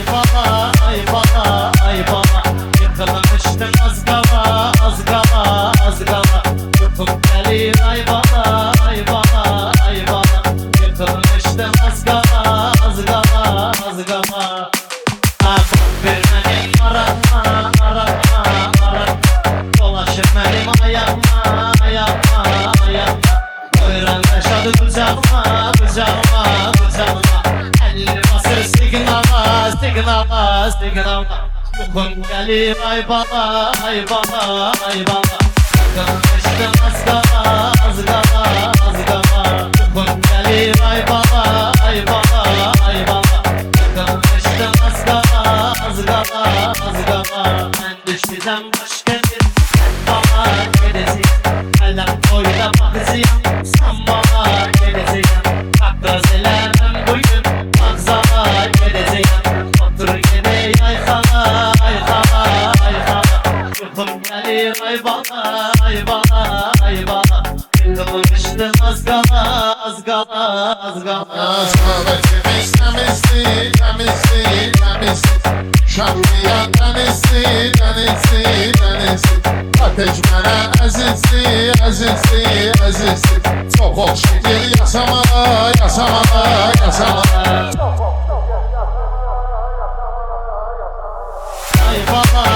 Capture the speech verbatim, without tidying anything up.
bala, ay bala, ay bala. Yıkılmıştım az kala, az kala, az kala. Uykum gelir ay bala, ay bala, ay bala. Yıkılmıştım az kala, az kala, az kala. Aklım vermedim aratma, aratma, aratma. Dolaşır benim ayağıma, ayağıma, ayağıma. Buyuran yaşadı kucağıma, kucağıma, kucağıma. Elini basır signala, signala, signala. Uykum gelir ay bala, ay bala, ay bala. Yıkılmıştım az kala, az kala, az kala. Uykum gelir ay bala, ay bala, ay bala. Yıkılmıştım az kala, az kala, az kala. Ben düştüm başka bir bana gideceğim. Elden boyuna bakacağım, sen bana gideceğim. Bak gözlemem bugün, manzara gideceğim. Otur gene ay hala, ay hala, ay hala. Uykum gelir ay bana, ay bana, ay bana. Yıkılmıştım az kala, az kala, az kala. Temiz temizli, temizli, temizli. Şahriyan denizli, denizli, denizli. Ateş mənə əzizli, əzizli, əzizli. Çox oxşayır yaşamağa, yaşamağa, yaşamağa. Ay bala,